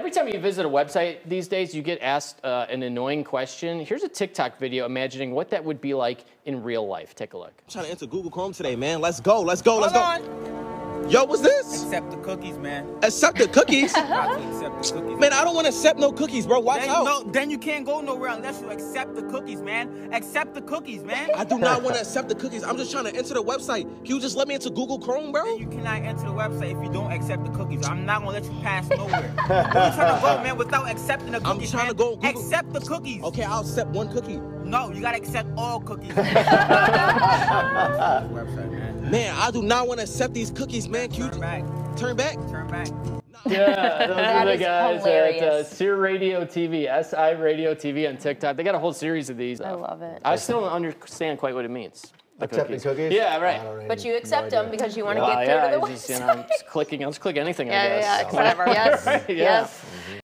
every time you visit a website these days, you get asked an annoying question. Here's a TikTok video imagining what that would be like in real life. Take a look. I'm trying to enter Google Chrome today, man. Let's go, let's go, let's go. Hold on. Yo, what's this? Accept the cookies, man. Accept the cookies? Got to accept the cookies. Man, I don't want to accept no cookies, bro. Watch out. No, then you can't go nowhere unless you accept the cookies, man. Accept the cookies, man. I do not want to accept the cookies. I'm just trying to enter the website. Can you just let me into Google Chrome, bro? Then you cannot enter the website if you don't accept the cookies. I'm not gonna let you pass nowhere. You're trying to go, man, without accepting the cookies. I'm trying to go Google. Accept the cookies. Okay, I'll accept one cookie. No, you gotta accept all cookies. website, man. Man, I do not want to accept these cookies, man. Can you Turn back. turn back? Turn back. Yeah, those are the is guys hilarious. at SI Radio TV, SI Radio TV on TikTok. They got a whole series of these. I love it. I still don't understand quite what it means. Accepting cookies? Yeah, right. But you accept them because you want to Well, get yeah, through to the it's website. just, I'm just clicking. I'll just click anything, I guess. Yeah, whatever. Yes. Right, yeah. Yes.